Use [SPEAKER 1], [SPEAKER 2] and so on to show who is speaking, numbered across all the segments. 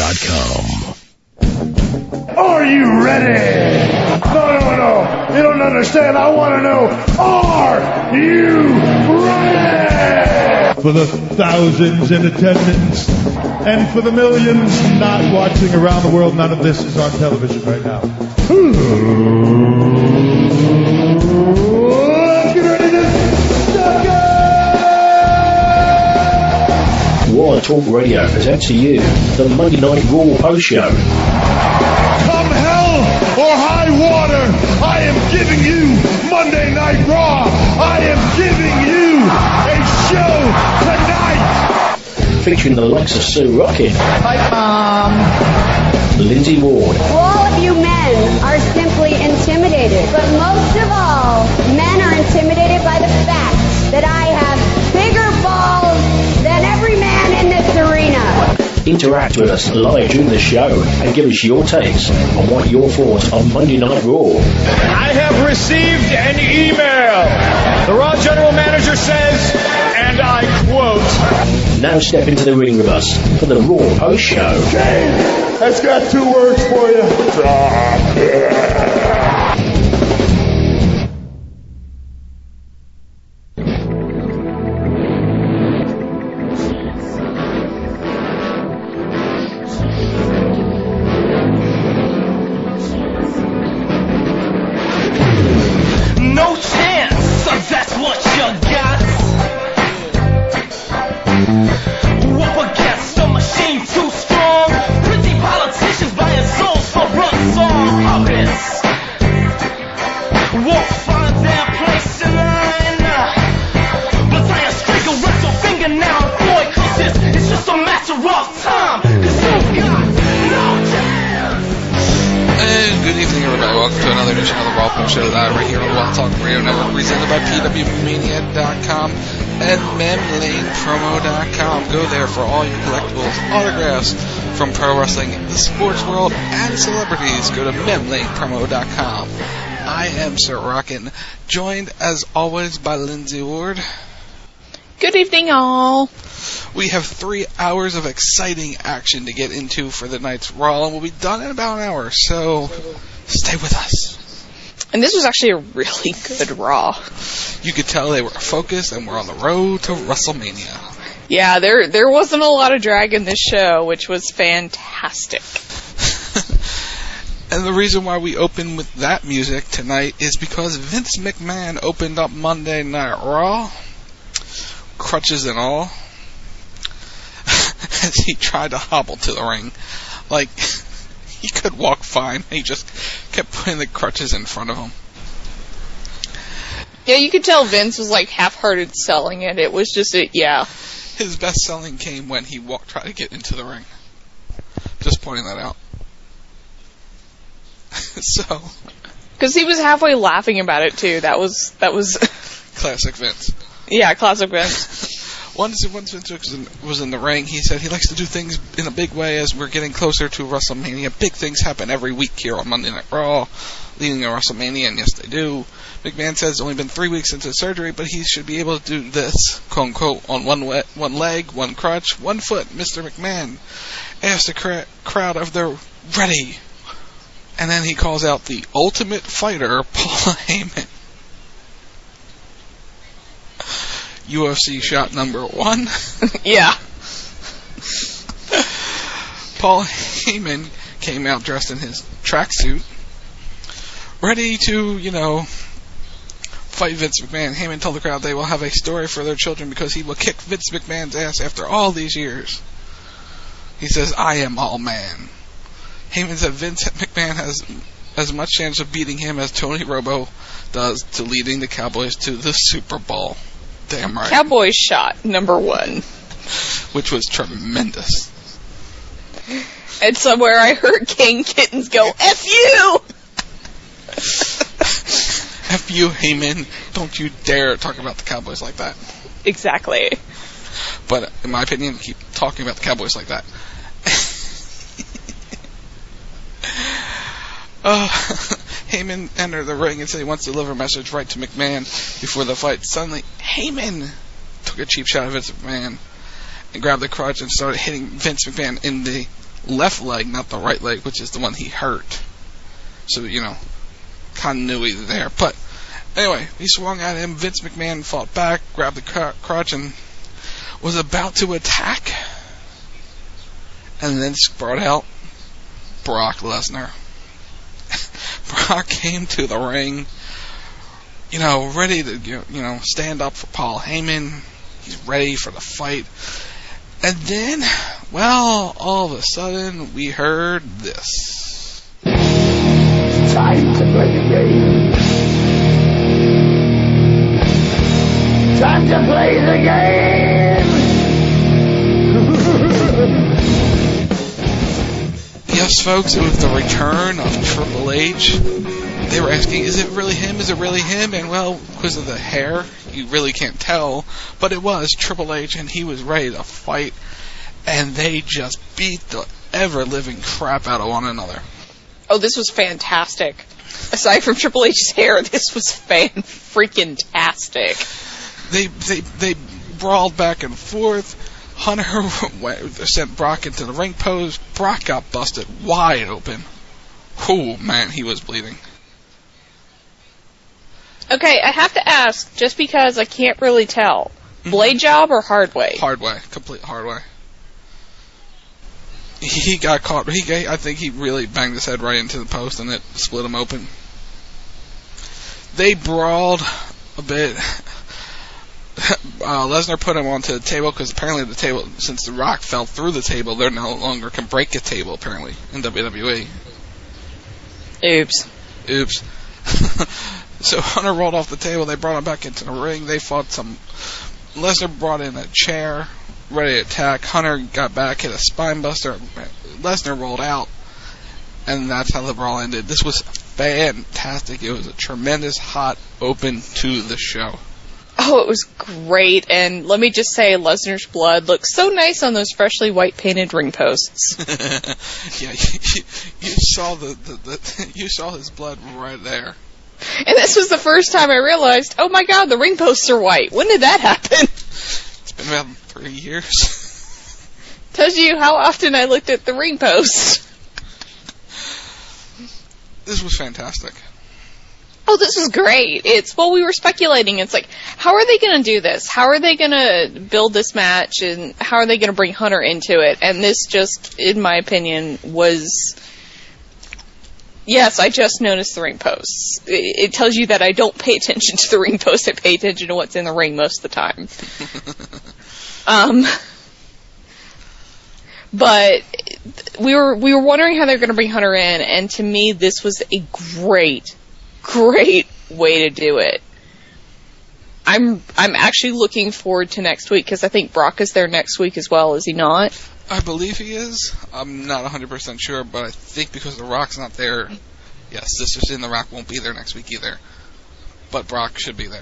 [SPEAKER 1] MemLanePromo.com.
[SPEAKER 2] Are you ready? No. You don't understand. I want to know, are you ready?
[SPEAKER 3] For the thousands in attendance and for the millions not watching around the world, none of this is on television right now. Let's get ready to start it!
[SPEAKER 1] War Talk Radio presents to you the Monday Night Raw Post Show.
[SPEAKER 3] Come hell or high water, I am giving you Monday Night Raw. I am giving you a show tonight.
[SPEAKER 1] Featuring the likes of Sue Rockin,
[SPEAKER 4] Hi, Mom.
[SPEAKER 1] Lindsay Ward,
[SPEAKER 5] All of you men are simply intimidated, but most of all, men are intimidated by the fact that I have bigger balls than every man in this arena.
[SPEAKER 1] Interact with us live during the show and give us your takes on what your thoughts on Monday Night Raw.
[SPEAKER 6] I have received an email. The Raw General Manager says, and I quote,
[SPEAKER 1] Now step into the ring with us for the Raw Post Show.
[SPEAKER 3] James, that's got 2 words for you.
[SPEAKER 7] No chance, so that's what you got. Up against a machine too strong. Pretty politicians buying souls for run-song puppets. Won't find their place in line. But I am straight wrestle finger now, boy, cause it's just a matter of time. Cause you've got no chance.
[SPEAKER 8] And good evening, everybody. Welcome to another edition of the Raw Post Show live right here on Wild Talk Radio Network, presented by PWMania.com and MemLanePromo.com. Go there for all your collectibles, autographs from pro wrestling, the sports world, and celebrities. Go to MemLanePromo.com. I am Sir Rockin', joined as always by Lindsay Ward.
[SPEAKER 4] Good evening, all.
[SPEAKER 8] We have 3 hours of exciting action to get into for the night's Raw, and we'll be done in about an hour, so stay with us.
[SPEAKER 4] And this was actually a really good Raw.
[SPEAKER 8] You could tell they were focused and we're on the road to WrestleMania.
[SPEAKER 4] Yeah, there wasn't a lot of drag in this show, which was fantastic.
[SPEAKER 8] And the reason why we open with that music tonight is because Vince McMahon opened up Monday Night Raw, crutches and all, as he tried to hobble to the ring. Like, he could walk fine. He just kept putting the crutches in front of him.
[SPEAKER 4] Yeah, you could tell Vince was like half-hearted selling it. It was just yeah.
[SPEAKER 8] His best selling came when he tried to get into the ring. Just pointing that out. So,
[SPEAKER 4] because he was halfway laughing about it too. That was
[SPEAKER 8] classic Vince.
[SPEAKER 4] Yeah, classic Vince.
[SPEAKER 8] Once Vince was in the ring, he said he likes to do things in a big way as we're getting closer to WrestleMania. Big things happen every week here on Monday Night Raw, leading to WrestleMania, and yes, they do. McMahon says it's only been 3 weeks since his surgery, but he should be able to do this, quote unquote, on one leg, one crutch, 1 foot. Mr. McMahon asks the crowd if they're ready. And then he calls out the Ultimate Fighter, Paul Heyman. UFC shot number 1.
[SPEAKER 4] Yeah.
[SPEAKER 8] Paul Heyman came out dressed in his tracksuit, ready to, fight Vince McMahon. Heyman told the crowd they will have a story for their children because he will kick Vince McMahon's ass after all these years. He says, I am all man. Heyman said Vince McMahon has as much chance of beating him as Tony Romo does to leading the Cowboys to the Super Bowl. Damn right.
[SPEAKER 4] Cowboys shot number 1.
[SPEAKER 8] Which was tremendous.
[SPEAKER 4] And somewhere I heard King Kittens go, F you!
[SPEAKER 8] F you, Heyman. Don't you dare talk about the Cowboys like that.
[SPEAKER 4] Exactly.
[SPEAKER 8] But, in my opinion, keep talking about the Cowboys like that. Heyman entered the ring and said he wants to deliver a message right to McMahon before the fight. Suddenly, Heyman took a cheap shot at Vince McMahon and grabbed the crutch and started hitting Vince McMahon in the left leg, not the right leg, which is the one he hurt. So, continuity there. But anyway, he swung at him. Vince McMahon fought back, grabbed the crotch, and was about to attack. And then brought out Brock Lesnar. Brock came to the ring, ready to, stand up for Paul Heyman. He's ready for the fight. And then, all of a sudden, we heard this.
[SPEAKER 2] Time to play the game. Time to play the game.
[SPEAKER 8] Yes, folks, it was the return of Triple H. They were asking, is it really him? Is it really him? And, because of the hair, you really can't tell. But it was Triple H, and he was ready to fight. And they just beat the ever-living crap out of one another.
[SPEAKER 4] Oh, this was fantastic. Aside from Triple H's hair, this was fan-freaking-tastic.
[SPEAKER 8] They brawled back and forth. Hunter sent Brock into the ring post. Brock got busted wide open. Oh, man, he was bleeding.
[SPEAKER 4] Okay, I have to ask, just because I can't really tell. Blade job or hard way?
[SPEAKER 8] Hard way. Complete hard way. He got caught. I think he really banged his head right into the post and it split him open. They brawled a bit. Lesnar put him onto the table because apparently the table, since The Rock fell through the table, they no longer can break a table apparently in WWE.
[SPEAKER 4] Oops.
[SPEAKER 8] So Hunter rolled off the table. They brought him back into the ring. They fought some. Lesnar brought in a chair, ready to attack. Hunter got back, hit a spine buster. Lesnar rolled out, and that's how the brawl ended. This was fantastic. It was a tremendous hot open to the show.
[SPEAKER 4] Oh, it was great, and let me just say, Lesnar's blood looks so nice on those freshly white-painted ring posts.
[SPEAKER 8] Yeah, you saw you saw his blood right there.
[SPEAKER 4] And this was the first time I realized, oh my god, the ring posts are white. When did that happen?
[SPEAKER 8] It's been about 3 years.
[SPEAKER 4] Tells you how often I looked at the ring posts.
[SPEAKER 8] This was fantastic.
[SPEAKER 4] Oh, this was great. We were speculating. It's like, how are they going to do this? How are they going to build this match? And how are they going to bring Hunter into it? And this just, in my opinion, was... Yes, I just noticed the ring posts. It tells you that I don't pay attention to the ring posts. I pay attention to what's in the ring most of the time. But we were wondering how they were going to bring Hunter in, and to me, this was a great way to do it. I'm actually looking forward to next week, because I think Brock is there next week as well, is he not?
[SPEAKER 8] I believe he is. I'm not 100% sure, but I think because The Rock's not there, yes, Sisters in The Rock won't be there next week either. But Brock should be there.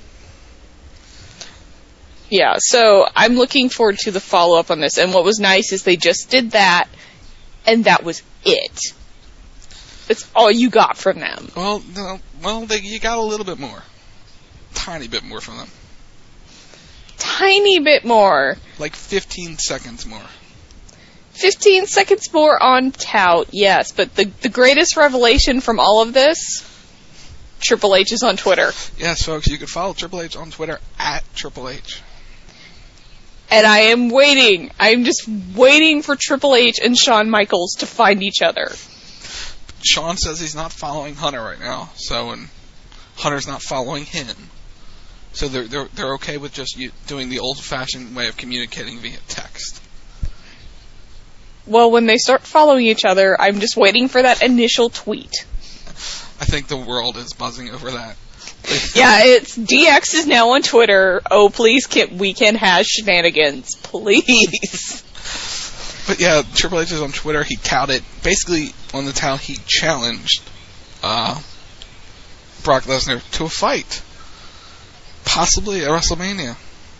[SPEAKER 4] Yeah, so I'm looking forward to the follow-up on this. And what was nice is they just did that, and that was it. That's all you got from them.
[SPEAKER 8] You got a little bit more. Tiny bit more from them.
[SPEAKER 4] Tiny bit more.
[SPEAKER 8] Like 15 seconds more.
[SPEAKER 4] 15 seconds more on tout, yes. But the greatest revelation from all of this, Triple H is on Twitter.
[SPEAKER 8] Yes, folks, you can follow Triple H on Twitter at Triple H.
[SPEAKER 4] And I am waiting. I'm just waiting for Triple H and Shawn Michaels to find each other.
[SPEAKER 8] Shawn says he's not following Hunter right now, and Hunter's not following him. So they're okay with just doing the old-fashioned way of communicating via text.
[SPEAKER 4] Well, when they start following each other, I'm just waiting for that initial tweet.
[SPEAKER 8] I think the world is buzzing over that.
[SPEAKER 4] Yeah, it's DX is now on Twitter. Oh, please, Weekend has shenanigans, please.
[SPEAKER 8] But yeah, Triple H is on Twitter. He touted, basically on the tout, he challenged Brock Lesnar to a fight. Possibly at WrestleMania.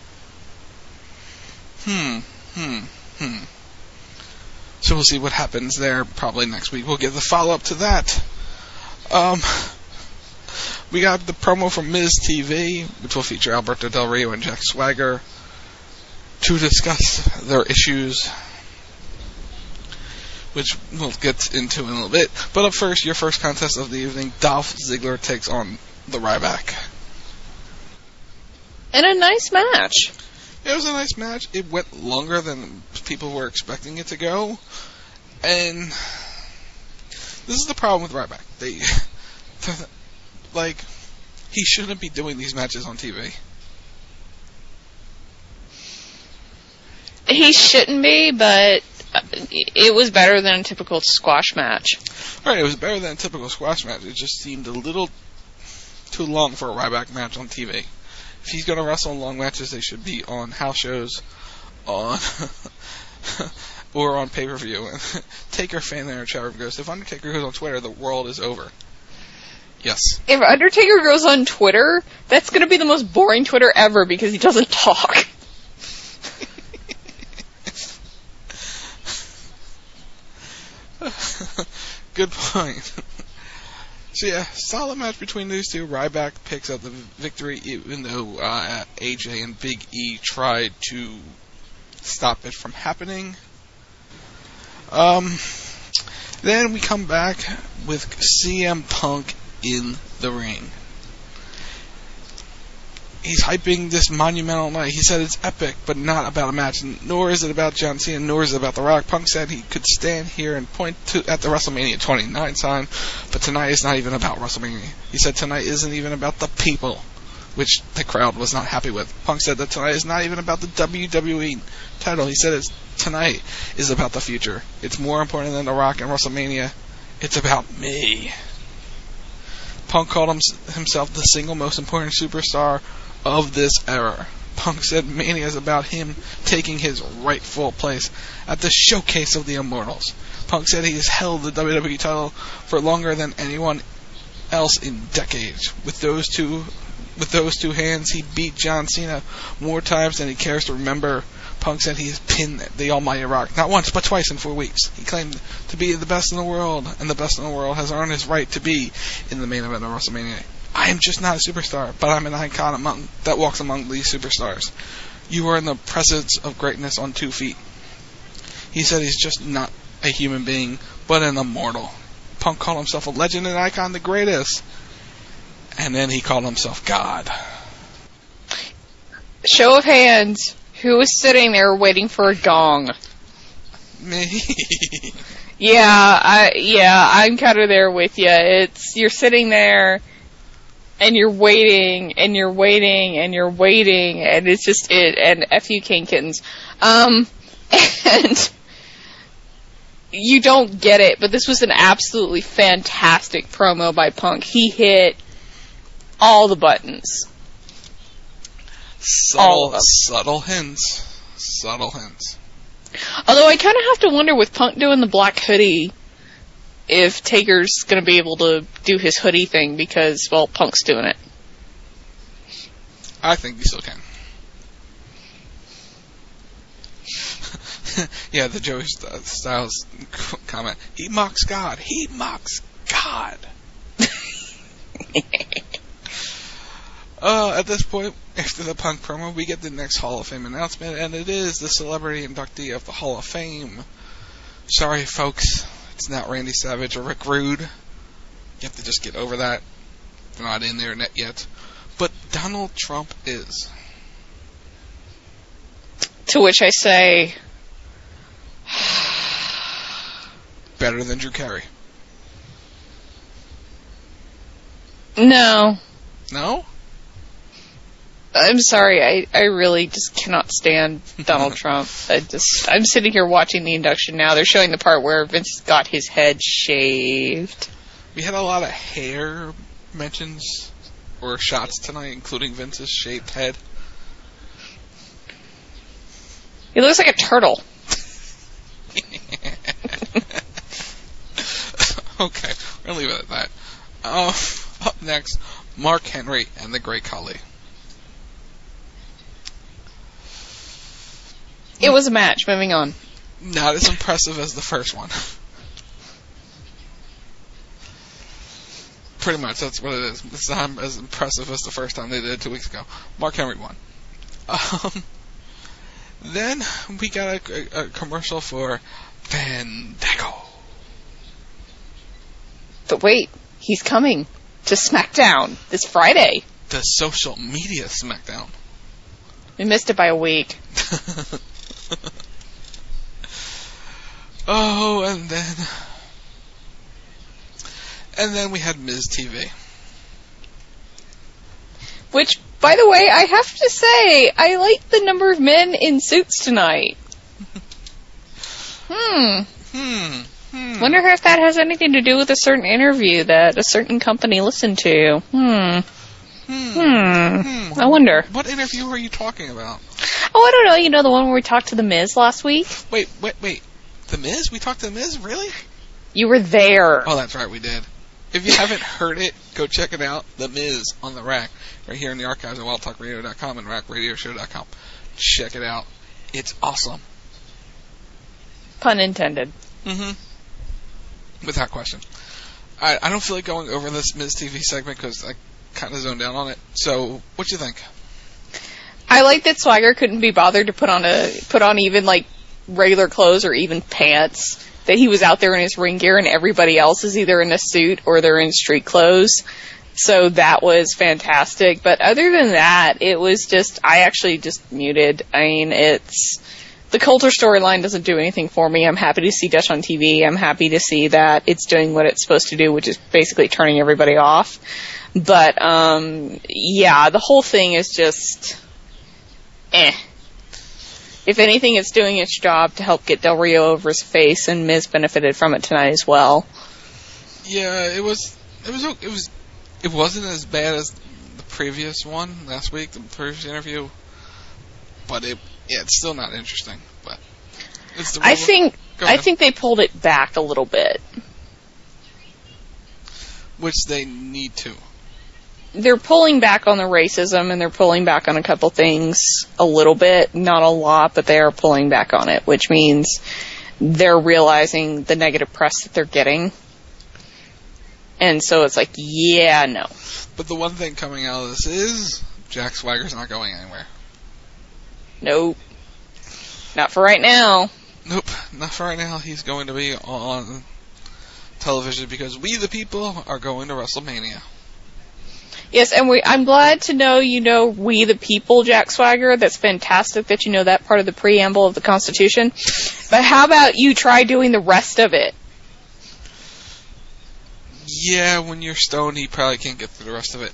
[SPEAKER 8] So we'll see what happens there probably next week. We'll give the follow-up to that. We got the promo from Miz TV, which will feature Alberto Del Rio and Jack Swagger to discuss their issues. which we'll get into in a little bit. But up first, your first contest of the evening, Dolph Ziggler takes on the Ryback.
[SPEAKER 4] And a nice match.
[SPEAKER 8] It was a nice match. It went longer than people were expecting it to go. And this is the problem with Ryback. He shouldn't be doing these matches on TV.
[SPEAKER 4] He shouldn't be, but it was better than a typical squash match.
[SPEAKER 8] Right, it was better than a typical squash match. It just seemed a little too long for a Ryback match on TV. If he's going to wrestle in long matches, they should be on house shows, or on pay-per-view. Taker fan in our chat room goes, if Undertaker goes on Twitter, the world is over. Yes.
[SPEAKER 4] If Undertaker goes on Twitter, that's going to be the most boring Twitter ever because he doesn't talk.
[SPEAKER 8] Good point. So yeah, solid match between these two. Ryback picks up the victory, even though AJ and Big E tried to stop it from happening. Then we come back with CM Punk in the ring. He's hyping this monumental night. He said it's epic, but not about a match. Nor is it about John Cena, nor is it about The Rock. Punk said he could stand here and point at the WrestleMania 29 sign, but tonight is not even about WrestleMania. He said tonight isn't even about the people, which the crowd was not happy with. Punk said that tonight is not even about the WWE title. He said tonight is about the future. It's more important than The Rock and WrestleMania. It's about me. Punk called himself the single most important superstar of this era. Punk said Mania is about him taking his rightful place at the showcase of the Immortals. Punk said he has held the WWE title for longer than anyone else in decades. With those two hands, he beat John Cena more times than he cares to remember. Punk said he has pinned the almighty Rock, not once, but twice in 4 weeks. He claimed to be the best in the world, and the best in the world has earned his right to be in the main event of WrestleMania. I am just not a superstar, but I'm an icon that walks among these superstars. You are in the presence of greatness on 2 feet. He said he's just not a human being, but an immortal. Punk called himself a legend and icon, the greatest. And then he called himself God.
[SPEAKER 4] Show of hands. Who was sitting there waiting for a gong?
[SPEAKER 8] Me.
[SPEAKER 4] I'm kind of there with you. You're sitting there, and you're waiting, and you're waiting, and you're waiting, and it's just it, and F you King Kittens. And you don't get it, but this was an absolutely fantastic promo by Punk. He hit all the buttons.
[SPEAKER 8] Subtle hints.
[SPEAKER 4] Although I kind of have to wonder, with Punk doing the black hoodie, if Taker's going to be able to do his hoodie thing because, well, Punk's doing it.
[SPEAKER 8] I think he still can. Yeah, the Joey Styles comment. He mocks God. He mocks God. At this point, after the Punk promo, we get the next Hall of Fame announcement, and it is the celebrity inductee of the Hall of Fame. Sorry, folks, it's not Randy Savage or Rick Rude. You have to just get over that. They're not in there yet. But Donald Trump is.
[SPEAKER 4] To which I say...
[SPEAKER 8] better than Drew Carey.
[SPEAKER 4] No.
[SPEAKER 8] No?
[SPEAKER 4] I'm sorry, I really just cannot stand Donald Trump. I'm sitting here watching the induction now. They're showing the part where Vince got his head shaved.
[SPEAKER 8] We had a lot of hair mentions or shots tonight, including Vince's shaved head.
[SPEAKER 4] He looks like a turtle.
[SPEAKER 8] Okay, we're going to leave it at that. Up next, Mark Henry and the Great Khali.
[SPEAKER 4] It was a match. Moving on.
[SPEAKER 8] Not as impressive as the first one. Pretty much, that's what it is. It's not as impressive as the first time they did it 2 weeks ago. Mark Henry won. Then we got a commercial for Fandango.
[SPEAKER 4] But wait, he's coming to SmackDown this Friday.
[SPEAKER 8] The social media SmackDown.
[SPEAKER 4] We missed it by a week.
[SPEAKER 8] Oh, and then we had Miz TV.
[SPEAKER 4] Which, by the way, I have to say, I like the number of men in suits tonight. Wonder if that has anything to do with a certain interview that a certain company listened to. I wonder.
[SPEAKER 8] What interview were you talking about?
[SPEAKER 4] Oh, I don't know. You know the one where we talked to The Miz last week?
[SPEAKER 8] Wait. The Miz? We talked to The Miz? Really?
[SPEAKER 4] You were there.
[SPEAKER 8] Oh, that's right, we did. If you haven't heard it, go check it out. The Miz on the Rack, right here in the archives at wildtalkradio.com and rackradioshow.com. Check it out. It's awesome.
[SPEAKER 4] Pun intended.
[SPEAKER 8] Without question. I don't feel like going over this Miz TV segment because I kind of zoned down on it. So, what do you think?
[SPEAKER 4] I like that Swagger couldn't be bothered to put on even like regular clothes or even pants. That he was out there in his ring gear and everybody else is either in a suit or they're in street clothes. So that was fantastic. But other than that, it was just, I actually just muted. I mean, the Coulter storyline doesn't do anything for me. I'm happy to see Dutch on TV. I'm happy to see that it's doing what it's supposed to do, which is basically turning everybody off. But, yeah, the whole thing is just, If anything, it's doing its job to help get Del Rio over his face, and Miz benefited from it tonight as well.
[SPEAKER 8] Yeah, it wasn't as bad as the previous one last week, the previous interview, but it's still not interesting. But it's the
[SPEAKER 4] I think they pulled it back a little bit,
[SPEAKER 8] which they need to.
[SPEAKER 4] They're pulling back on the racism, and they're pulling back on a couple things a little bit, not a lot, but they are pulling back on it, which means they're realizing the negative press that they're getting. And so it's like, yeah, no.
[SPEAKER 8] But the one thing coming out of this is Jack Swagger's not going anywhere.
[SPEAKER 4] Nope. Not for right now.
[SPEAKER 8] Nope, not for right now. He's going to be on television because we the people are going to WrestleMania.
[SPEAKER 4] Yes, and I'm glad to know you know we the people, Jack Swagger. That's fantastic that you know that part of the preamble of the Constitution. But how about you try doing the rest of it?
[SPEAKER 8] Yeah, when you're stoned, you probably can't get through the rest of it.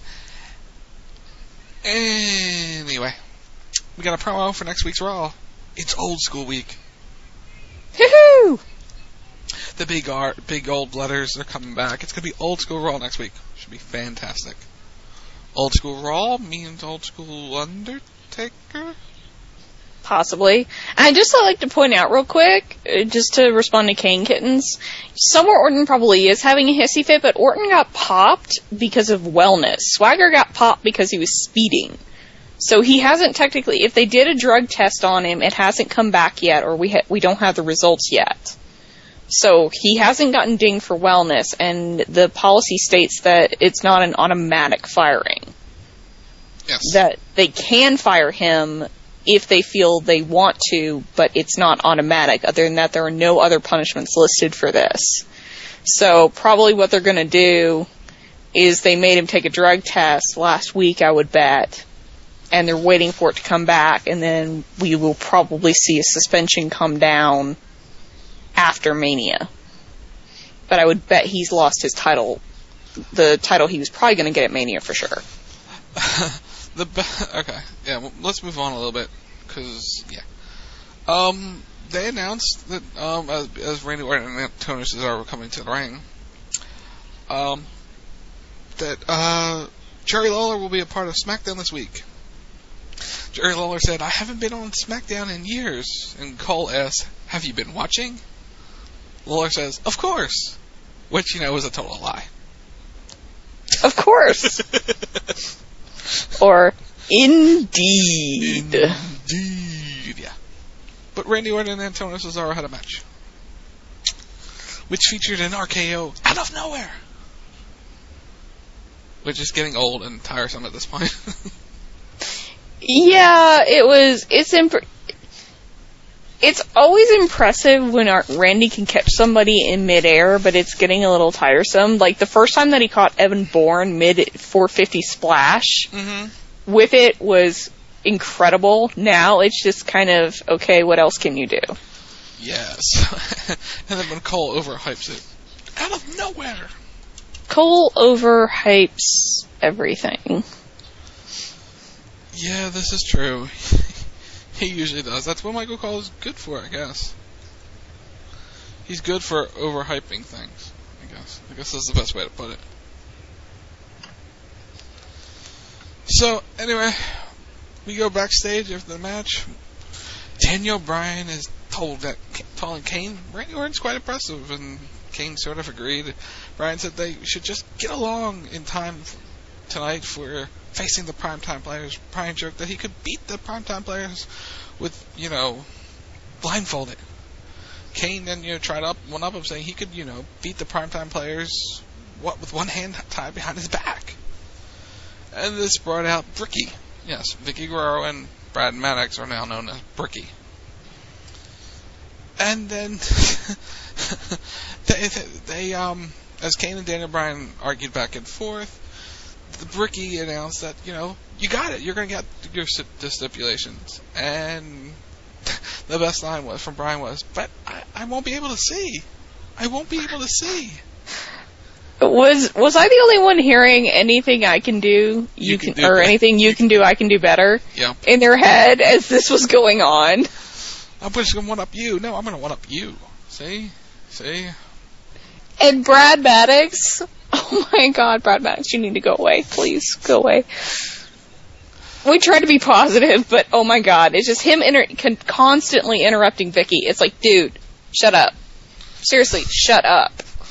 [SPEAKER 8] Anyway, we got a promo for next week's Raw. It's Old School Week.
[SPEAKER 4] Woohoo!
[SPEAKER 8] The big old letters are coming back. It's going to be Old School Raw next week. Should be fantastic. Old School Raw means Old School Undertaker?
[SPEAKER 4] Possibly. And I'd just like to point out real quick, just to respond to Kane Kittens, somewhere Orton probably is having a hissy fit, but Orton got popped because of wellness. Swagger got popped because he was speeding. So he hasn't technically, if they did a drug test on him, it hasn't come back yet, or we don't have the results yet. So he hasn't gotten dinged for wellness, and the policy states that it's not an automatic firing.
[SPEAKER 8] Yes.
[SPEAKER 4] That they can fire him if they feel they want to, but it's not automatic. Other than that, there are no other punishments listed for this. So probably what they're going to do is they made him take a drug test last week, I would bet, and they're waiting for it to come back, and then we will probably see a suspension come down after Mania. But I would bet he's lost his title, the title he was probably going to get at Mania for sure.
[SPEAKER 8] Okay, yeah, well, let's move on a little bit, because, yeah. They announced that, as Randy Orton and Antonio Cesaro were coming to the ring, that, Jerry Lawler will be a part of SmackDown this week. Jerry Lawler said, "I haven't been on SmackDown in years," and Cole asks, "Have you been watching?" Lawler says, "Of course," which, you know, is a total lie.
[SPEAKER 4] Of course. Or, indeed.
[SPEAKER 8] Indeed, yeah. But Randy Orton and Antonio Cesaro had a match, which featured an RKO out of nowhere, which is getting old and tiresome at this point.
[SPEAKER 4] It's always impressive when Randy can catch somebody in midair, but it's getting a little tiresome. Like, the first time that he caught Evan Bourne mid-450 splash with it was incredible. Now it's just kind of, okay, what else can you do?
[SPEAKER 8] Yes. And then when Cole overhypes it, out of nowhere.
[SPEAKER 4] Cole overhypes everything.
[SPEAKER 8] Yeah, this is true. He usually does. That's what Michael Cole is good for, I guess. He's good for overhyping things, I guess. I guess that's the best way to put it. So, anyway, we go backstage after the match. Daniel Bryan is telling Kane, Randy Orton's quite impressive, and Kane sort of agreed. Bryan said they should just get along in time tonight for facing the Primetime Players. Bryan joked that he could beat the Primetime Players with, blindfolded. Kane then, tried one up him, saying he could, beat the Primetime Players with one hand tied behind his back. And this brought out Bricky. Yes, Vicky Guerrero and Brad Maddox are now known as Bricky. And then they as Kane and Daniel Bryan argued back and forth, the Bricky announced that, you got it. You're going to get the stipulations. And the best line from Bryan was, but I won't be able to see. I won't be able to see.
[SPEAKER 4] Was I the only one hearing anything I can do, anything you can do, I can do better?
[SPEAKER 8] Yeah.
[SPEAKER 4] In their head as this was going on.
[SPEAKER 8] I'm just going to one-up you. No, I'm going to one-up you. See?
[SPEAKER 4] And Brad Maddox. Oh my God, Brad Maddox, you need to go away. Please, go away. We try to be positive, but oh my God, it's just him constantly interrupting Vicky. It's like, dude, shut up. Seriously, shut up.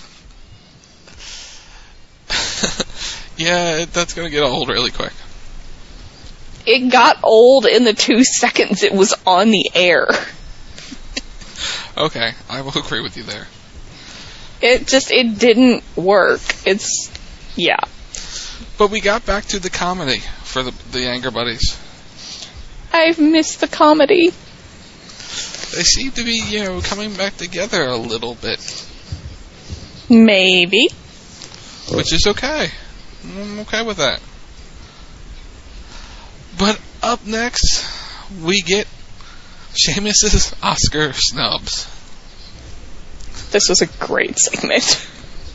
[SPEAKER 8] Yeah, that's going to get old really quick.
[SPEAKER 4] It got old in the 2 seconds it was on the air.
[SPEAKER 8] Okay, I will agree with you there.
[SPEAKER 4] It didn't work. Yeah.
[SPEAKER 8] But we got back to the comedy for the Anger Buddies.
[SPEAKER 4] I've missed the comedy.
[SPEAKER 8] They seem to be, coming back together a little bit.
[SPEAKER 4] Maybe.
[SPEAKER 8] Which is okay. I'm okay with that. But up next, we get Sheamus's Oscar snubs.
[SPEAKER 4] This was a great segment.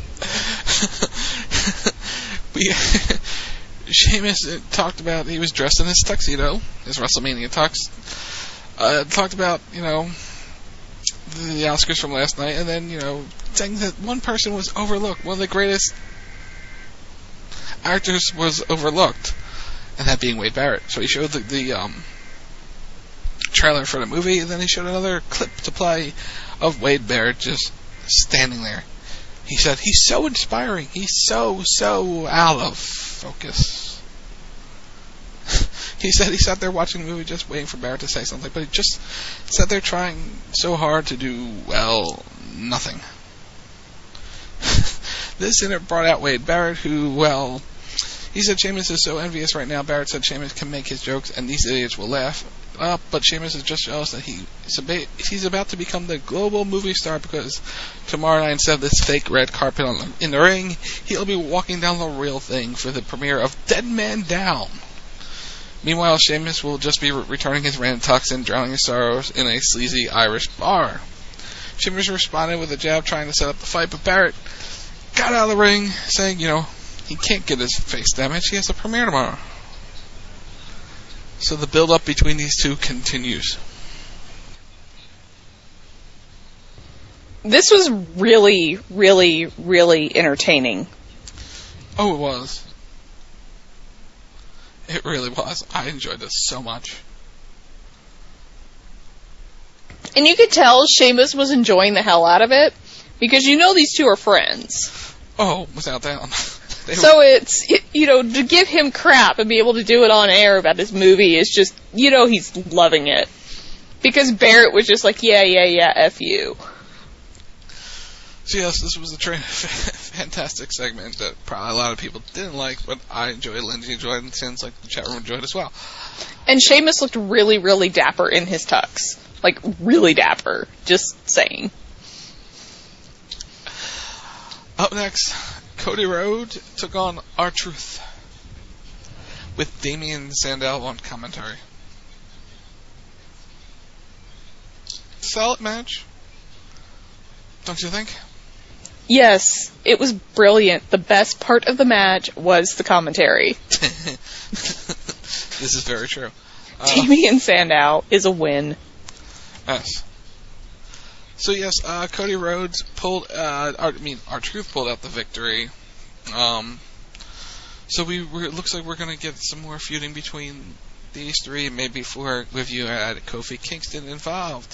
[SPEAKER 8] Sheamus talked about, he was dressed in his tuxedo, his WrestleMania tux. Talked about, the Oscars from last night, and then, saying that one person was overlooked. One of the greatest actors was overlooked, and that being Wade Barrett. So he showed the trailer for the movie, and then he showed another clip to play of Wade Barrett just standing there. He said, he's so inspiring. He's so out of focus. He said he sat there watching the movie just waiting for Barrett to say something, but he just sat there trying so hard to do, nothing. This brought out Wade Barrett, who, he said Sheamus is so envious right now. Barrett said Sheamus can make his jokes and these idiots will laugh. But Sheamus is just jealous that he's about to become the global movie star because tomorrow night, instead of this fake red carpet in the ring, he'll be walking down the real thing for the premiere of Dead Man Down. Meanwhile, Sheamus will just be returning his random tux and drowning his sorrows in a sleazy Irish bar. Sheamus responded with a jab trying to set up the fight, but Barrett got out of the ring saying, he can't get his face damaged. He has a premiere tomorrow. So the build-up between these two continues.
[SPEAKER 4] This was really, really, really entertaining.
[SPEAKER 8] Oh, it was. It really was. I enjoyed this so much.
[SPEAKER 4] And you could tell Sheamus was enjoying the hell out of it, because these two are friends.
[SPEAKER 8] Oh, without doubt.
[SPEAKER 4] So it's, to give him crap and be able to do it on air about his movie is just, he's loving it. Because Barrett was just like, yeah, F you.
[SPEAKER 8] So yes, this was a fantastic segment that probably a lot of people didn't like, but I enjoyed, Lindsay enjoyed, and it sounds like the chat room enjoyed as well.
[SPEAKER 4] And Sheamus looked really, really dapper in his tux. Like, really dapper. Just saying.
[SPEAKER 8] Up next, Cody Rhodes took on R-Truth with Damien Sandow on commentary. Solid match, don't you think?
[SPEAKER 4] Yes, it was brilliant. The best part of the match was the commentary.
[SPEAKER 8] This is very true.
[SPEAKER 4] Damien Sandow is a win.
[SPEAKER 8] Yes. So yes, Cody Rhodes pulled. R-Truth pulled out the victory. So it looks like we're going to get some more feuding between these three, maybe with you at Kofi Kingston involved.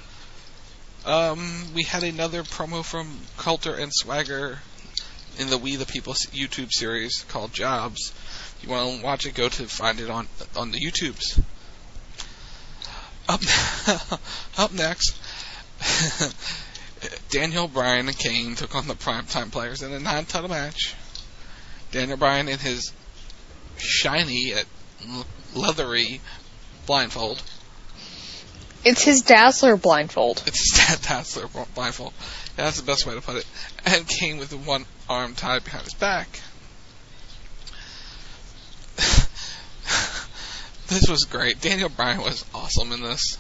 [SPEAKER 8] We had another promo from Coulter and Swagger in the We the People YouTube series called Jobs. If you want to watch it, go to find it on the YouTubes. Up next, Daniel Bryan and Kane took on the Primetime Players in a non-title match. Daniel Bryan in his shiny, leathery blindfold.
[SPEAKER 4] It's his Dazzler blindfold.
[SPEAKER 8] It's his Dazzler blindfold. Yeah, that's the best way to put it. And Kane with one arm tied behind his back. This was great. Daniel Bryan was awesome in this.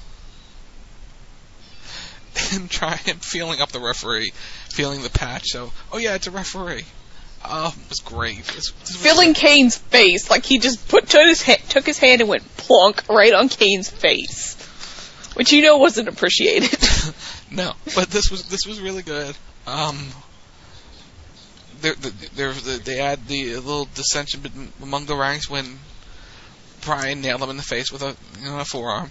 [SPEAKER 8] Him feeling up the referee, feeling the patch. So, oh yeah, it's a referee. It was great.
[SPEAKER 4] Feeling Kane's face, like he just took his hand and went plonk right on Kane's face, which wasn't appreciated.
[SPEAKER 8] No, but this was really good. They had the little dissension among the ranks when Bryan nailed him in the face with a forearm.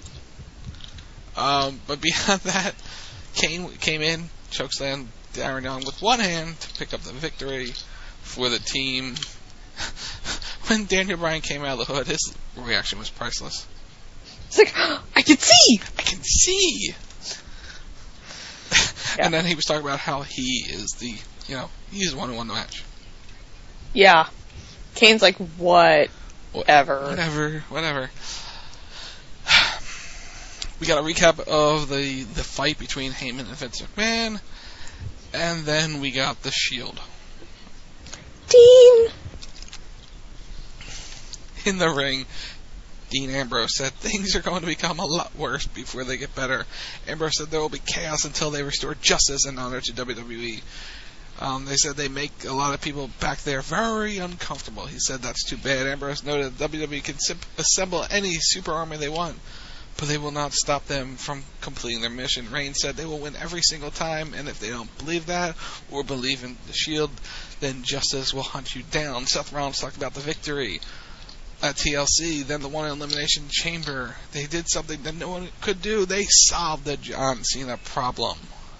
[SPEAKER 8] But beyond that, Kane came in, chokeslammed Darren Young with one hand to pick up the victory for the team. When Daniel Bryan came out of the hood, his reaction was priceless.
[SPEAKER 4] It's like, I can see!
[SPEAKER 8] I can see! Yeah. And then he was talking about how he is he's the one who won the match.
[SPEAKER 4] Yeah. Kane's like, whatever.
[SPEAKER 8] Whatever. We got a recap of the fight between Heyman and Vince McMahon, and then we got the Shield.
[SPEAKER 4] Dean!
[SPEAKER 8] In the ring, Dean Ambrose said things are going to become a lot worse before they get better. Ambrose said there will be chaos until they restore justice and honor to WWE. They said they make a lot of people back there very uncomfortable. He said that's too bad. Ambrose noted WWE can assemble any super army they want, but they will not stop them from completing their mission. Reigns said they will win every single time, and if they don't believe that or believe in the Shield, then justice will hunt you down. Seth Rollins talked about the victory at TLC, then the one in Elimination Chamber. They did something that no one could do. They solved the John Cena problem.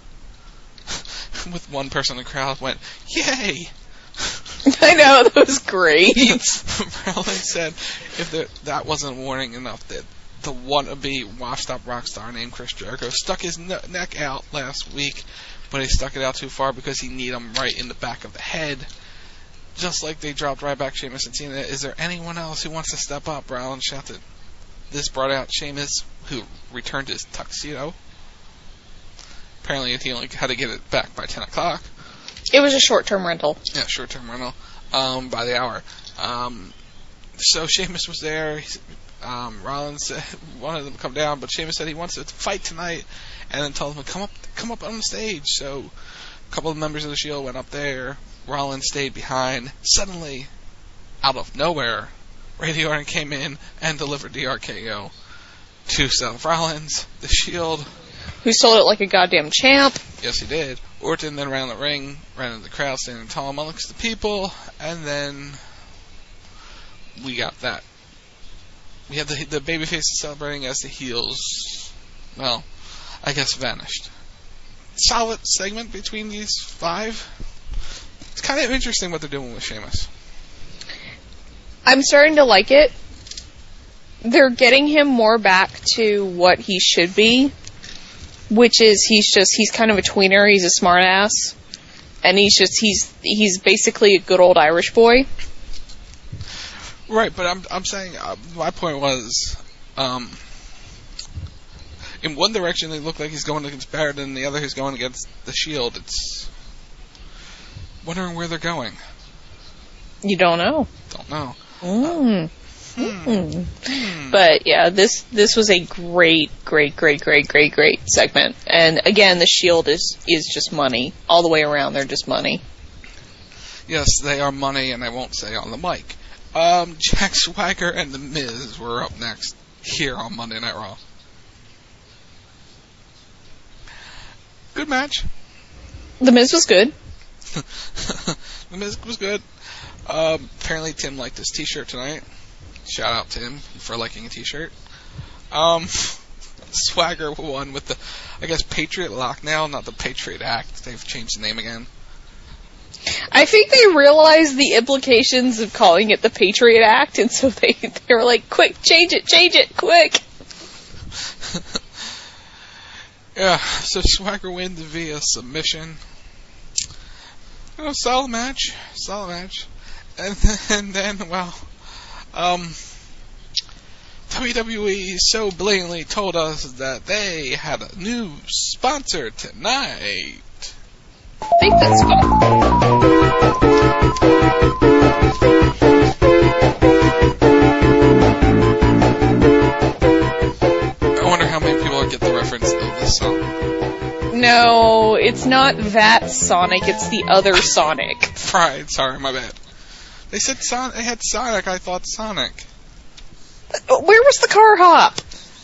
[SPEAKER 8] With one person in the crowd went, yay!
[SPEAKER 4] I know, that was great.
[SPEAKER 8] Rollins said if that wasn't warning enough, that the wannabe washed-up rock star named Chris Jericho stuck his neck out last week, but he stuck it out too far because he kneed him right in the back of the head. Just like they dropped right back Sheamus and Cena. Is there anyone else who wants to step up? Rollins shouted. This brought out Sheamus, who returned his tuxedo. Apparently he only had to get it back by 10 o'clock.
[SPEAKER 4] It was a short-term rental.
[SPEAKER 8] Yeah, short-term rental. By the hour. So Sheamus was there. Rollins wanted them to come down, but Sheamus said he wants to fight tonight, and then told them to come up on the stage. So a couple of members of the Shield went up there. Rollins stayed behind. Suddenly, out of nowhere, Randy Orton came in and delivered the RKO to Seth Rollins, the Shield.
[SPEAKER 4] Who sold it like a goddamn champ.
[SPEAKER 8] Yes, he did. Orton then ran the ring, ran into the crowd, standing tall amongst the people, and then we got that. We had the babyfaces celebrating as the heels, well, I guess vanished. Solid segment between these five. It's kind of interesting what they're doing with Sheamus.
[SPEAKER 4] I'm starting to like it. They're getting him more back to what he should be, which is he's kind of a tweener. He's a smartass, and he's basically a good old Irish boy.
[SPEAKER 8] Right, but I'm saying my point was, in one direction they look like he's going against Barrett, and in the other he's going against the Shield. It's wondering where they're going.
[SPEAKER 4] You don't know.
[SPEAKER 8] Don't know.
[SPEAKER 4] But yeah, this was a great segment. And again, the Shield is just money all the way around. They're just money.
[SPEAKER 8] Yes, they are money, and I won't say on the mic. Jack Swagger and The Miz were up next here on Monday Night Raw. Good match.
[SPEAKER 4] The Miz was good.
[SPEAKER 8] The Miz was good. Apparently Tim liked his t-shirt tonight. Shout out to him for liking a t-shirt. Swagger won with the, I guess, Patriot Lock now, not the Patriot Act. They've changed the name again.
[SPEAKER 4] I think they realized the implications of calling it the Patriot Act, and so they were like, quick, change it, quick.
[SPEAKER 8] Yeah, so Swagger wins via submission. Oh, solid match. And then, WWE so blatantly told us that they had a new sponsor tonight.
[SPEAKER 4] I think that's fun.
[SPEAKER 8] I wonder how many people get the reference of this song.
[SPEAKER 4] No, it's not that Sonic, it's the other Sonic.
[SPEAKER 8] Right, sorry, my bad. They said Sonic. They had Sonic. I thought Sonic.
[SPEAKER 4] Where was the car hop?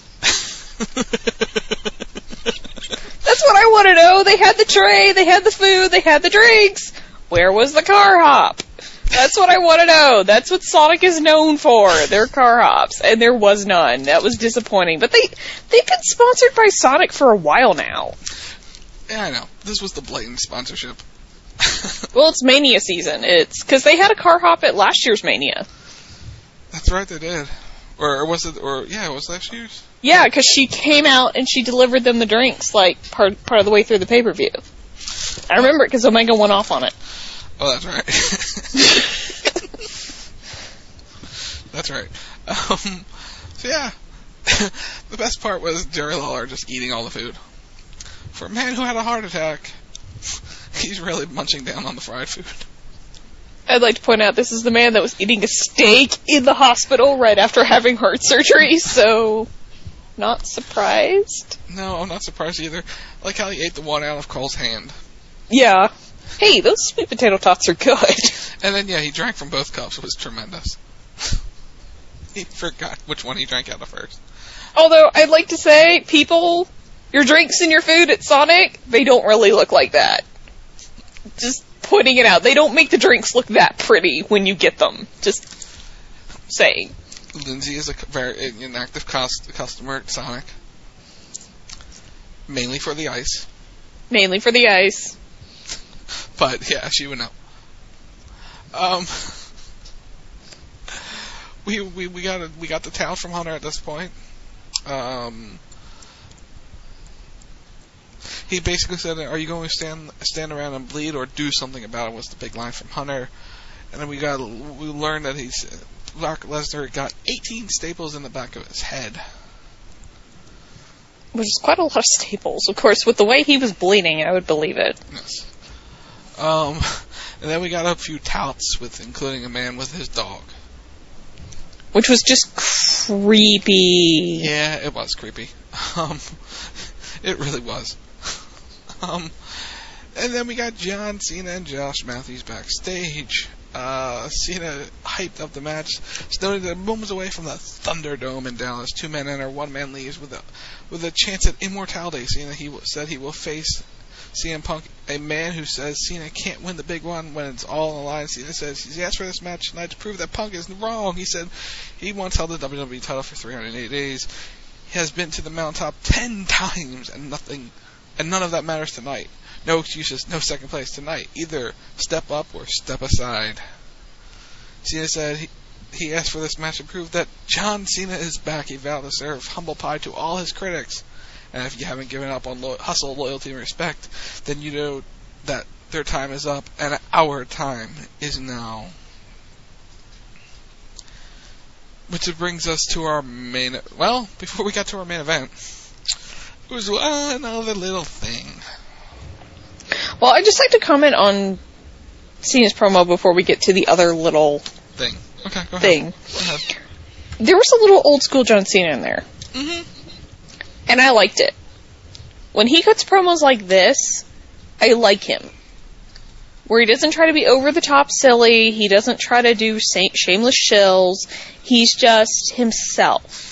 [SPEAKER 4] That's what I want to know. They had the tray, they had the food, they had the drinks. Where was the car hop? That's what I want to know. That's what Sonic is known for. Their car hops, and there was none. That was disappointing. But they've been sponsored by Sonic for a while now.
[SPEAKER 8] Yeah, I know. This was the blatant sponsorship.
[SPEAKER 4] Well, it's Mania season. It's because they had a car hop at last year's Mania.
[SPEAKER 8] That's right, they did. Or was it? Or yeah, it was last year's.
[SPEAKER 4] Yeah, because she came out and she delivered them the drinks like part of the way through the pay-per-view. I remember it because Omega went off on it.
[SPEAKER 8] Oh, that's right. That's right. So yeah, the best part was Jerry Lawler just eating all the food. For a man who had a heart attack, he's really munching down on the fried food.
[SPEAKER 4] I'd like to point out this is the man that was eating a steak in the hospital right after having heart surgery, so not surprised.
[SPEAKER 8] No, I'm not surprised either. I like how he ate the one out of Cole's hand.
[SPEAKER 4] Yeah. Hey, those sweet potato tots are good.
[SPEAKER 8] And then, yeah, he drank from both cups. It was tremendous. He forgot which one he drank out of first.
[SPEAKER 4] Although, I'd like to say, people, your drinks and your food at Sonic, they don't really look like that. Just pointing it out. They don't make the drinks look that pretty when you get them. Just saying.
[SPEAKER 8] Lindsay is an active customer at Sonic. Mainly for the ice.
[SPEAKER 4] Mainly for the ice.
[SPEAKER 8] But, yeah, she would know. We got the towel from Hunter at this point. He basically said, "Are you going to stand around and bleed, or do something about it?" Was the big line from Hunter. And then we learned that Brock Lesnar got 18 staples in the back of his head,
[SPEAKER 4] which is quite a lot of staples. Of course, with the way he was bleeding, I would believe it.
[SPEAKER 8] Yes. And then we got a few touts including a man with his dog.
[SPEAKER 4] Which was just creepy.
[SPEAKER 8] Yeah, it was creepy. It really was. And then we got John Cena and Josh Matthews backstage. Cena hyped up the match, noted that moments away from the Thunderdome in Dallas. 2 men enter, 1 man leaves with a chance at immortality. Cena said he will face CM Punk, a man who says Cena can't win the big one when it's all on the line. Cena says he's asked for this match tonight to prove that Punk is wrong. He said he once held the WWE title for 380 days. He has been to the mountaintop 10 times and none of that matters tonight. No excuses, no second place tonight. Either step up or step aside. Cena said he asked for this match to prove that John Cena is back. He vowed to serve humble pie to all his critics. And if you haven't given up on hustle, loyalty, and respect, then you know that their time is up and our time is now. Which brings us to our main... Well, before we got to our main event, It was another little thing.
[SPEAKER 4] Well, I'd just like to comment on Cena's promo before we get to the other little
[SPEAKER 8] Thing. Okay, go ahead.
[SPEAKER 4] thing.
[SPEAKER 8] Go ahead.
[SPEAKER 4] There was a little old school John Cena in there.
[SPEAKER 8] Mm-hmm.
[SPEAKER 4] And I liked it. When he cuts promos like this, I like him. Where he doesn't try to be over the top silly, he doesn't try to do shameless shills, he's just himself.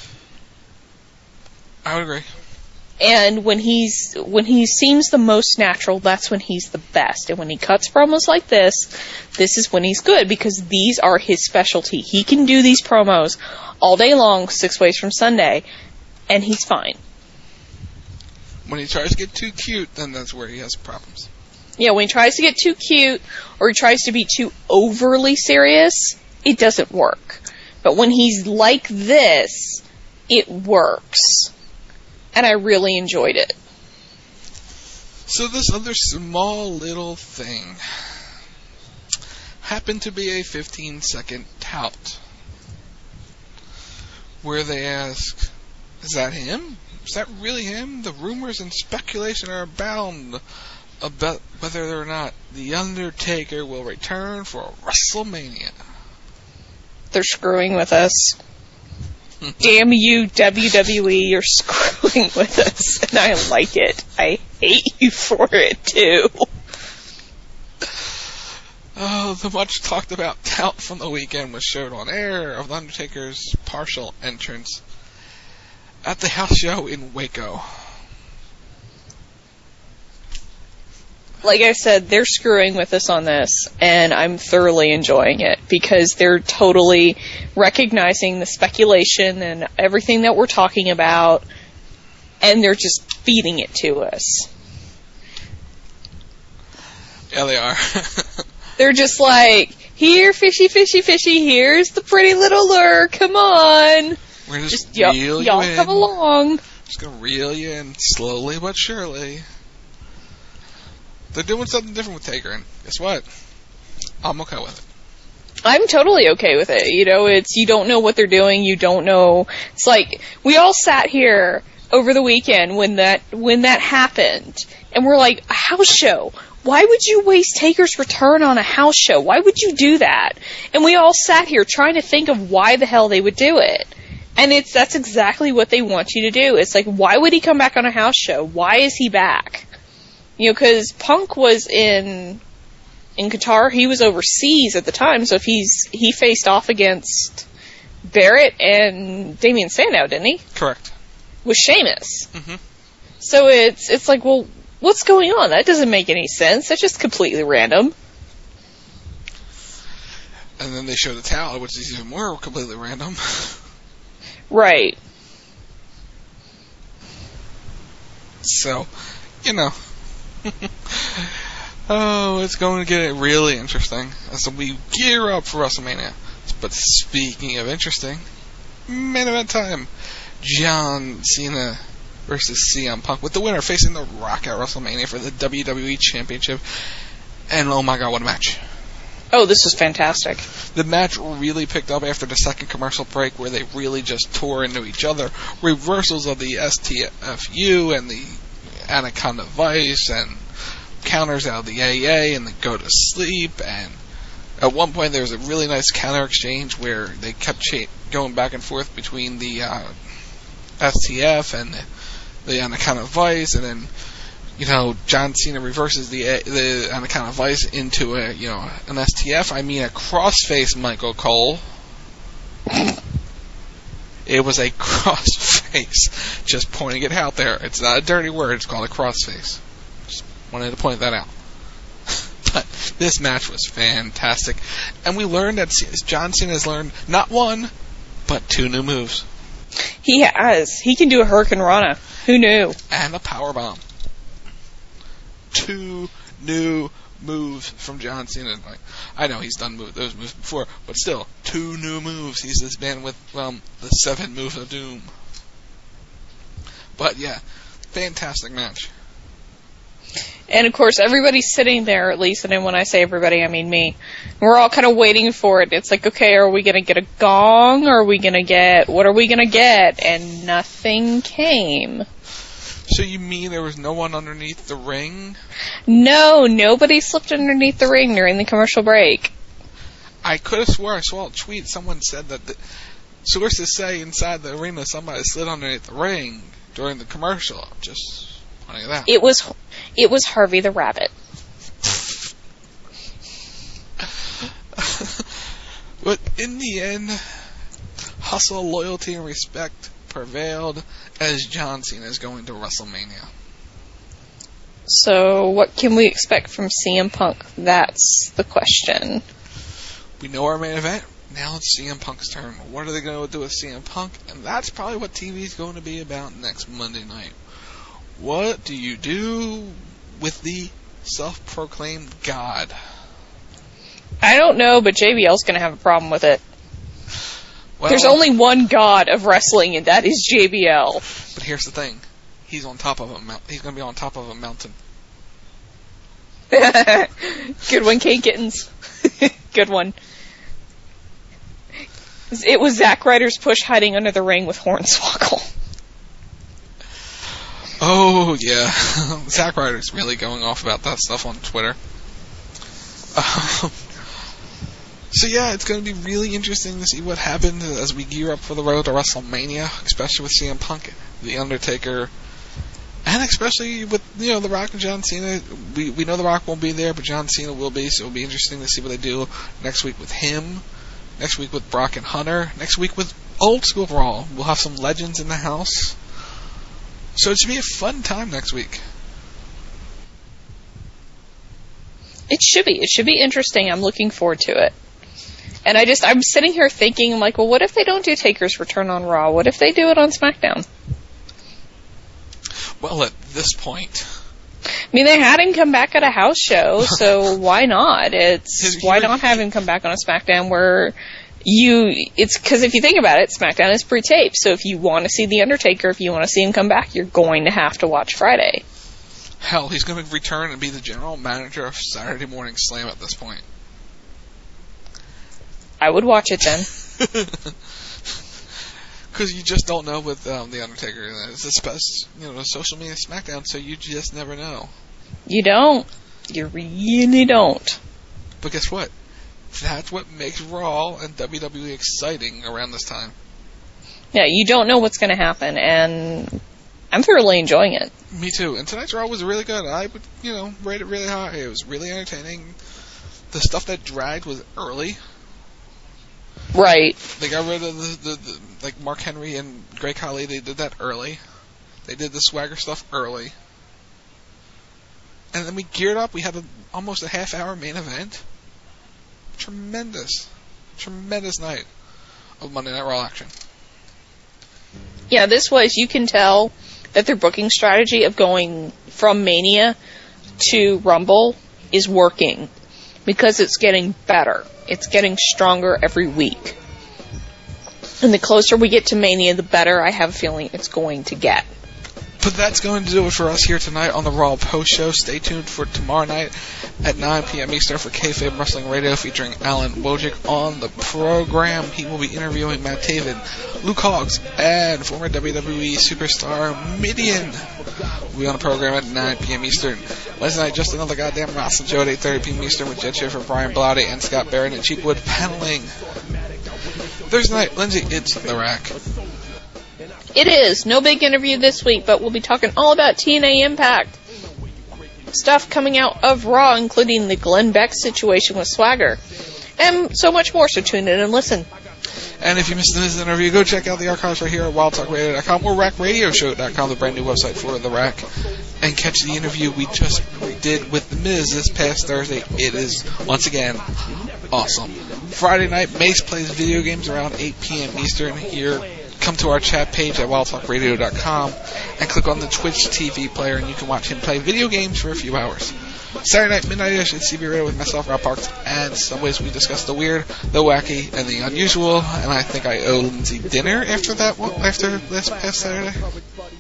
[SPEAKER 8] I would agree.
[SPEAKER 4] And when he seems the most natural, that's when he's the best. And when he cuts promos like this is when he's good, because these are his specialty. He can do these promos all day long, 6 ways from Sunday, and he's fine.
[SPEAKER 8] When he tries to get too cute, then that's where he has problems.
[SPEAKER 4] Yeah, when he tries to get too cute, or he tries to be too overly serious, it doesn't work. But when he's like this, it works. And I really enjoyed it.
[SPEAKER 8] So this other small little thing happened to be a 15-second tout, where they ask, is that him? Is that really him? The rumors and speculation are abound about whether or not The Undertaker will return for WrestleMania.
[SPEAKER 4] They're screwing with us. Damn you, WWE, you're screwing with us, and I like it. I hate you for it, too.
[SPEAKER 8] Oh, the much talked about tout from the weekend was showed on air of The Undertaker's partial entrance at the house show in Waco.
[SPEAKER 4] Like I said, they're screwing with us on this, and I'm thoroughly enjoying it, because they're totally recognizing the speculation and everything that we're talking about, and they're just feeding it to us.
[SPEAKER 8] Yeah, they are.
[SPEAKER 4] They're just like, here, fishy, fishy, fishy, here's the pretty little lure, come on.
[SPEAKER 8] We're just
[SPEAKER 4] reel
[SPEAKER 8] you
[SPEAKER 4] y'all
[SPEAKER 8] in.
[SPEAKER 4] come along.
[SPEAKER 8] Just gonna reel you in slowly but surely. They're doing something different with Taker, and guess what? I'm okay with it.
[SPEAKER 4] I'm totally okay with it. You know, you don't know what they're doing, you don't know. It's like, we all sat here over the weekend when that happened, and we're like, a house show? Why would you waste Taker's return on a house show? Why would you do that? And we all sat here trying to think of why the hell they would do it. And that's exactly what they want you to do. It's like, why would he come back on a house show? Why is he back? You know, because Punk was in Qatar, he was overseas at the time, so if he faced off against Barrett and Damien Sandow, didn't he?
[SPEAKER 8] Correct.
[SPEAKER 4] With Sheamus.
[SPEAKER 8] Mm-hmm.
[SPEAKER 4] So it's like, well, what's going on? That doesn't make any sense. That's just completely random.
[SPEAKER 8] And then they show the towel, which is even more completely random.
[SPEAKER 4] Right.
[SPEAKER 8] So, you know. Oh, it's going to get really interesting as we gear up for WrestleMania. But speaking of interesting, main event time. John Cena versus CM Punk, with the winner facing The Rock at WrestleMania for the WWE Championship. And oh my god, what a match.
[SPEAKER 4] Oh, this was fantastic.
[SPEAKER 8] The match really picked up after the second commercial break, where they really just tore into each other. Reversals of the STFU and the Anaconda Vice, and counters out of the AA and the Go to Sleep. And at one point there was a really nice counter exchange where they kept going back and forth between the STF and the Anaconda Vice, and then, you know, John Cena reverses the Anaconda Vice into an STF. I mean, a crossface Michael Cole. It was a crossface. Just pointing it out there. It's not a dirty word. It's called a crossface. Just wanted to point that out. But this match was fantastic. And we learned that John Cena has learned not one, but 2 new moves.
[SPEAKER 4] He has. He can do a Hurricane Rana. Who knew?
[SPEAKER 8] And a powerbomb. 2 new moves from John Cena. Like, I know he's done those moves before, but still, 2 new moves. He's this man with the 7 moves of doom. But yeah, fantastic match.
[SPEAKER 4] And of course, everybody's sitting there, at least, and when I say everybody, I mean me. We're all kind of waiting for it. It's like, okay, are we going to get a gong? What are we going to get? And nothing came.
[SPEAKER 8] So you mean there was no one underneath the ring?
[SPEAKER 4] No, nobody slipped underneath the ring during the commercial break.
[SPEAKER 8] I could have swore I saw a tweet. Someone said that the sources say inside the arena somebody slid underneath the ring during the commercial. Just funny that.
[SPEAKER 4] It was Harvey the Rabbit.
[SPEAKER 8] But in the end, hustle, loyalty, and respect prevailed as John Cena is going to WrestleMania.
[SPEAKER 4] So what can we expect from CM Punk? That's the question.
[SPEAKER 8] We know our main event. Now it's CM Punk's turn. What are they going to do with CM Punk? And that's probably what TV is going to be about next Monday night. What do you do with the self-proclaimed God?
[SPEAKER 4] I don't know, but JBL's going to have a problem with it.
[SPEAKER 8] Well,
[SPEAKER 4] there's only one God of wrestling, and that is JBL.
[SPEAKER 8] But here's the thing. He's on top of a mountain. He's going to be on top of a mountain.
[SPEAKER 4] Good one, Kate Gittens. Good one. It was Zack Ryder's push hiding under the ring with Hornswoggle.
[SPEAKER 8] Oh, yeah. Zack Ryder's really going off about that stuff on Twitter. So yeah, it's going to be really interesting to see what happens as we gear up for the road to WrestleMania, especially with CM Punk, The Undertaker, and especially with, The Rock and John Cena. We know The Rock won't be there, but John Cena will be, so it'll be interesting to see what they do next week with him, next week with Brock and Hunter, next week with Old School Raw. We'll have some legends in the house. So it should be a fun time next week.
[SPEAKER 4] It should be. It should be interesting. I'm looking forward to it. And I'm sitting here thinking, I'm like, well, what if they don't do Taker's return on Raw? What if they do it on SmackDown?
[SPEAKER 8] Well, at this point,
[SPEAKER 4] I mean, they had him come back at a house show, so why not? Why not have him come back on a SmackDown where it's because if you think about it, SmackDown is pre-taped, so if you want to see The Undertaker, if you want to see him come back, you're going to have to watch Friday.
[SPEAKER 8] Hell, he's going to return and be the general manager of Saturday Morning Slam at this point.
[SPEAKER 4] I would watch it then.
[SPEAKER 8] Because you just don't know with The Undertaker. It's social media SmackDown, so you just never know.
[SPEAKER 4] You don't. You really don't.
[SPEAKER 8] But guess what? That's what makes Raw and WWE exciting around this time.
[SPEAKER 4] Yeah, you don't know what's going to happen, and I'm thoroughly enjoying it.
[SPEAKER 8] Me too. And tonight's Raw was really good. I would, rate it really high. It was really entertaining. The stuff that dragged was early.
[SPEAKER 4] Right.
[SPEAKER 8] They got rid of the like Mark Henry and Great Khali. They did that early. They did the Swagger stuff early. And then we geared up. We had almost a half-hour main event. Tremendous night of Monday Night Raw action.
[SPEAKER 4] Yeah, you can tell that their booking strategy of going from Mania to Rumble is working because it's getting better. It's getting stronger every week. And the closer we get to Mania, the better I have a feeling it's going to get.
[SPEAKER 8] But that's going to do it for us here tonight on the Raw Post Show. Stay tuned for tomorrow night at 9 p.m. Eastern for Kayfabe Wrestling Radio featuring Alan Wojcik on the program. He will be interviewing Matt Taven, Luke Hawks, and former WWE superstar Midian. We'll be on the program at 9 p.m. Eastern. Wednesday night, just another goddamn wrestling show at 8:30 p.m. Eastern with Jed Schaefer, Brian Bellotti, and Scott Barron at Cheapwood Paneling. Thursday night, Lindsay, it's The Rack.
[SPEAKER 4] It is. No big interview this week, but we'll be talking all about TNA Impact. Stuff coming out of Raw, including the Glenn Beck situation with Swagger. And so much more, so tune in and listen.
[SPEAKER 8] And if you missed this interview, go check out the archives right here at wildtalkradio.com or rackradioshow.com, the brand new website for The Rack. And catch the interview we just did with The Miz this past Thursday. It is, once again, awesome. Friday night, Mace plays video games around 8 p.m. Eastern here. Come to our chat page at wildtalkradio.com and click on the Twitch TV player and you can watch him play video games for a few hours. Saturday night, midnight-ish at CB Radio with myself, Rob Parks, and some ways we discuss the weird, the wacky, and the unusual. And I think I owe Lindsay dinner after this past Saturday.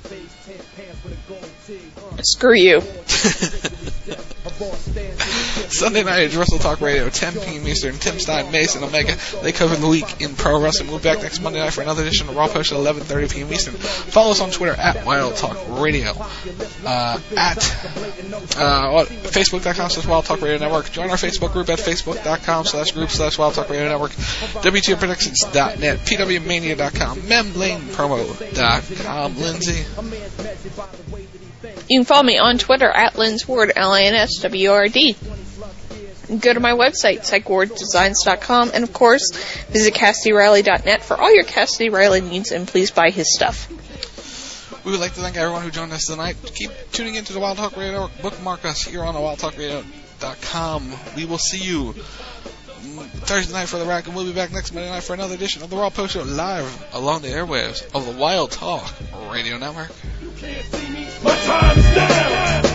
[SPEAKER 4] Screw you.
[SPEAKER 8] Sunday night is Wrestle Talk Radio, 10 p.m. Eastern. Tim Stein, Mason, Omega. They cover the week in pro wrestling. We'll be back next Monday night for another edition of Raw Post at 11:30 p.m. Eastern. Follow us on Twitter at Wild Talk Radio. Facebook.com/Wild Talk Radio Network. Join our Facebook group at Facebook.com/group/Wild Talk Radio Network. WTOPredictions.net. PWMania.com. MemLanePromo.com. Lindsay.
[SPEAKER 4] You can follow me on Twitter at LinsWard, LINSWRD. Go to my website, PsychWardDesigns.com, and of course, visit CassidyRiley.net for all your Cassidy Riley needs, and please buy his stuff.
[SPEAKER 8] We would like to thank everyone who joined us tonight. Keep tuning into the Wild Talk Radio Network. Bookmark us here on the WildTalkRadio.com. We will see you Thursday night for the Rack, and we'll be back next Monday night for another edition of the Raw Post Show live along the airwaves of the Wild Talk Radio Network.
[SPEAKER 2] My time's now.